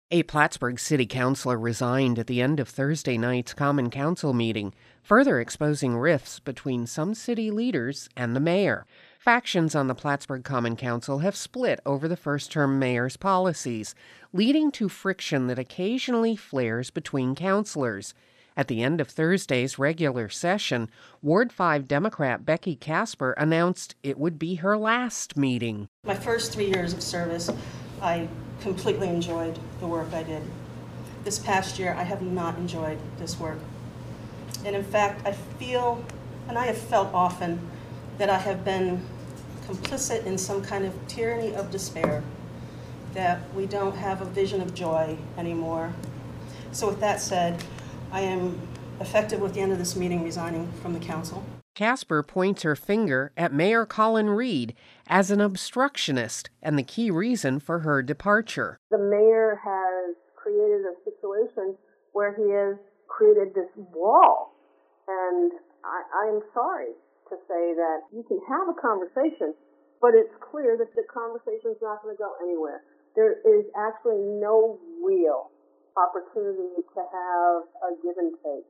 A Plattsburgh city councilor resigned at the end of Thursday night's Common Council meeting, further exposing rifts between some city leaders and the mayor. Factions on the Plattsburgh Common Council have split over the first-term mayor's policies, leading to friction that occasionally flares between councilors. At the end of Thursday's regular session, Ward 5 Democrat Becky Casper announced it would be her last meeting. My first 3 years of service, I completely enjoyed the work I did. This past year, I have not enjoyed this work. And in fact, I feel, and I have felt often, that I have been complicit in some kind of tyranny of despair, that we don't have a vision of joy anymore. So with that said, I am effective with the end of this meeting resigning from the council. Casper points her finger at Mayor Colin Reed as an obstructionist and the key reason for her departure. The mayor has created a situation where he has created this wall, and I'm sorry to say that you can have a conversation, but it's clear that the conversation is not going to go anywhere. There is actually no real opportunity to have a give and take.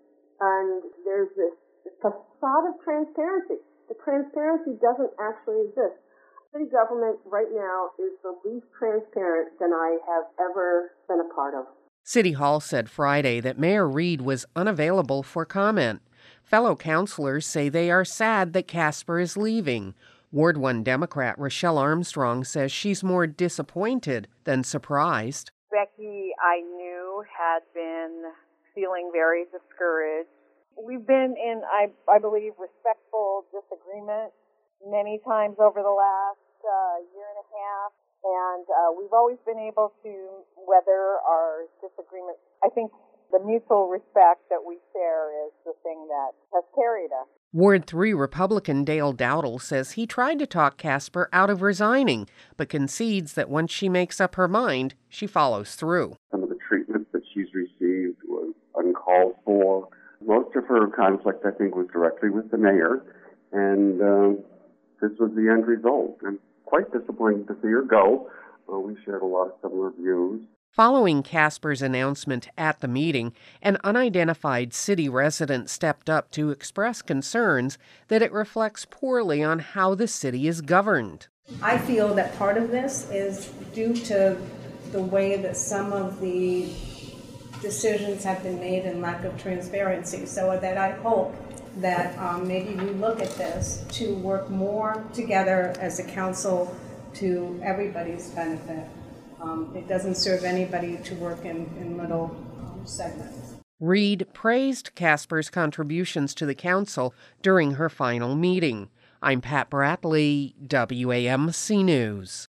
And there's this facade of transparency. The transparency doesn't actually exist. City government right now is the least transparent than I have ever been a part of. City Hall said Friday that Mayor Reed was unavailable for comment. Fellow councilors say they are sad that Casper is leaving. Ward 1 Democrat Rochelle Armstrong says she's more disappointed than surprised. Becky, I knew, had been feeling very discouraged. We've been in, I believe, respectful disagreement many times over the last year and a half, and we've always been able to weather our disagreements. I think the mutual respect that we share is the thing that has carried us. Ward 3 Republican Dale Dowdle says he tried to talk Casper out of resigning, but concedes that once she makes up her mind, she follows through. Some of the treatment that she's received was uncalled for. Most of her conflict, I think, was directly with the mayor, and this was the end result. I'm quite disappointed to see her go. We shared a lot of similar views. Following Casper's announcement at the meeting, an unidentified city resident stepped up to express concerns that it reflects poorly on how the city is governed. I feel that part of this is due to the way that some of the decisions have been made and lack of transparency, so that I hope that maybe we look at this to work more together as a council to everybody's benefit. It doesn't serve anybody to work in little segments. Reed praised Casper's contributions to the council during her final meeting. I'm Pat Bradley, WAMC News.